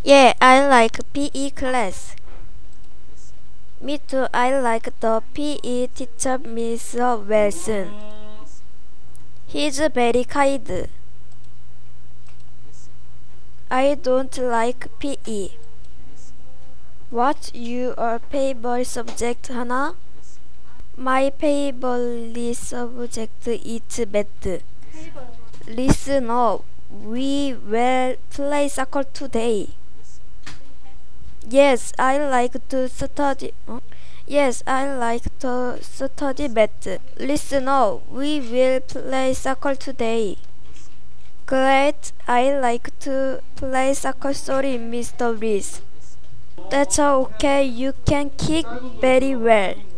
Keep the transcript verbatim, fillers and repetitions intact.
Yeah, I like P E class. Me too, I like the P E teacher Mister Wilson. He's very kind. I don't like P E. What's your favorite subject, Hana? My favorite subject is math. Listen up, we will play soccer today. Yes, I like to study. huh? Yes, I like to study math. Listen up, we will play soccer today. Great, I like to play soccer. Sorry, Mister Reese. That's okay, you can kick very well.